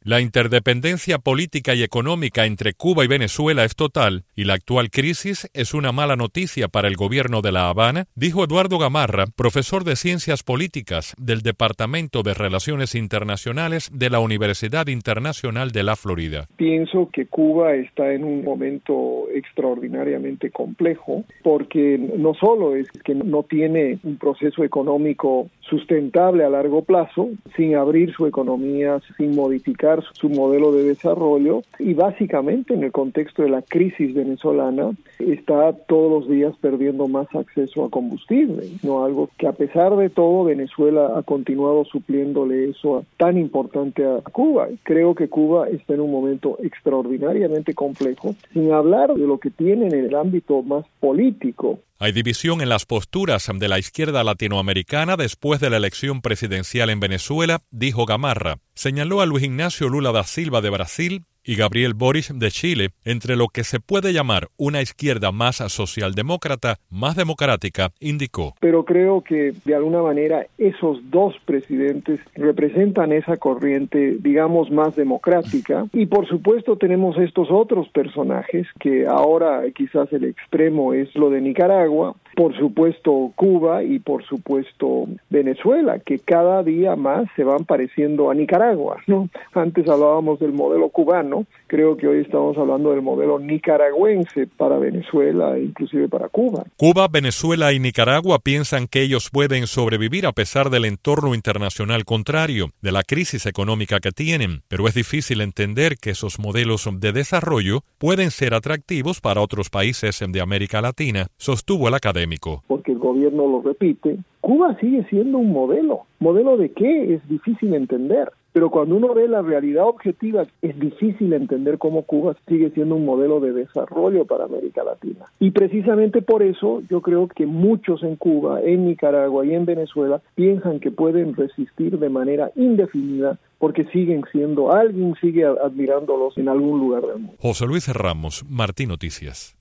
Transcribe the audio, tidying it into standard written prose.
La interdependencia política y económica entre Cuba y Venezuela es total y la actual crisis es una mala noticia para el gobierno de La Habana, dijo Eduardo Gamarra, profesor de Ciencias Políticas del Departamento de Relaciones Internacionales de la Universidad Internacional de la Florida. Pienso que Cuba está en un momento extraordinariamente complejo porque no solo es que no tiene un proceso económico sustentable a largo plazo, sin abrir su economía, sin modificar su modelo de desarrollo y básicamente en el contexto de la crisis venezolana está todos los días perdiendo más acceso a combustible, ¿no? Algo que a pesar de todo Venezuela ha continuado supliéndole eso tan importante a Cuba. Creo que Cuba está en un momento extraordinariamente complejo, sin hablar de lo que tiene en el ámbito más político. Hay división en las posturas de la izquierda latinoamericana después de la elección presidencial en Venezuela, dijo Gamarra. Señaló a Luis Ignacio Lula da Silva de Brasil y Gabriel Boric de Chile entre lo que se puede llamar una izquierda más socialdemócrata, más democrática, indicó. Pero creo que de alguna manera esos dos presidentes representan esa corriente, digamos, más democrática y por supuesto tenemos estos otros personajes que ahora quizás el extremo es lo de Nicaragua, por supuesto Cuba y por supuesto Venezuela, que cada día más se van pareciendo a Nicaragua, ¿no? Antes hablábamos del modelo cubano, creo que hoy estamos hablando del modelo nicaragüense para Venezuela e inclusive para Cuba. Cuba, Venezuela y Nicaragua piensan que ellos pueden sobrevivir a pesar del entorno internacional contrario, de la crisis económica que tienen, pero es difícil entender que esos modelos de desarrollo pueden ser atractivos para otros países de América Latina, sostuvo el académico. Porque el gobierno lo repite, Cuba sigue siendo un modelo. ¿Modelo de qué? Es difícil entender. Pero cuando uno ve la realidad objetiva, es difícil entender cómo Cuba sigue siendo un modelo de desarrollo para América Latina. Y precisamente por eso yo creo que muchos en Cuba, en Nicaragua y en Venezuela piensan que pueden resistir de manera indefinida porque alguien sigue admirándolos en algún lugar del mundo. José Luis Ramos, Martín Noticias.